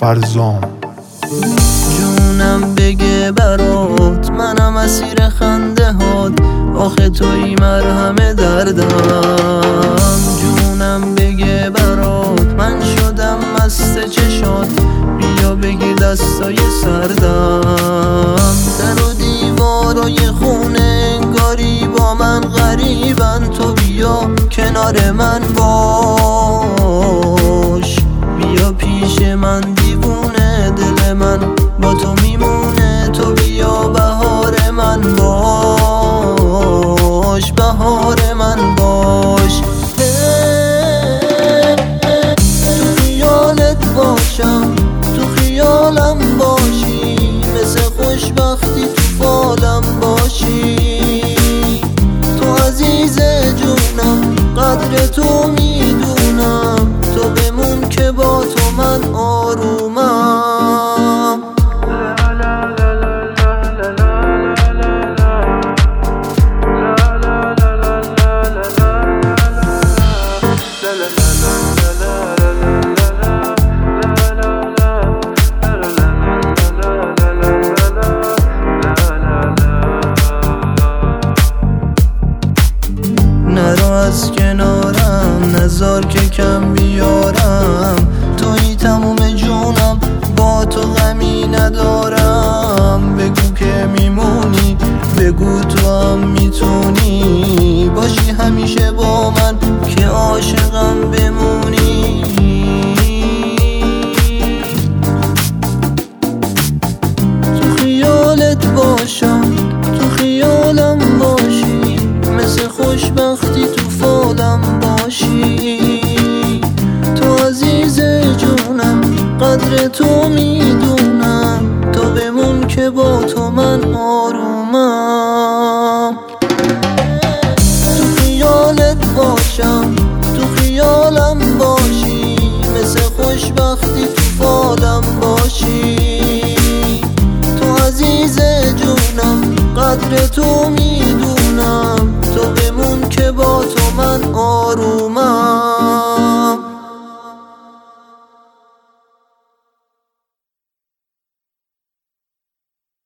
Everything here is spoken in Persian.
فرزام. جونم بگه برات منم اسیر خنده هات، آخه توی مرهم دردم. جونم بگه برات من شدم مست چشات، بیا بگیر دستای سردم. در و دیوارای خونه انگاری با من غریبن، تو بیا کنار من باش، بیا پیش من دیوونه، دل من با تو میمونه. تو بیا بهار من باش، بهار من باش. تو خیالت باشم، تو خیالم باشی، مثل خوشبختی تو فالم باشی. تو عزیز جونم، قدر تو میدونم، تو بمون که با تو من آرومم. نرو از کنارم، نذار که کم بیارم، توی تموم جونم، با تو غمی ندارم. بگو که میمونی، بگو تو هم میتونی باشی همیشه با من، که عاشقم بمونی. تو خیالت باشم، تو خیالم باشی، مثل خوشبختی تو فالم باشی. تو عزیز جونم، قدر تو میدونم، تو بمون که با تو من آرومم. تو خیالت باشم، تو خیالم باشی، مثل خوشبختی تو فالم باشی. تو عزیز جونم، قدر تو میدونم،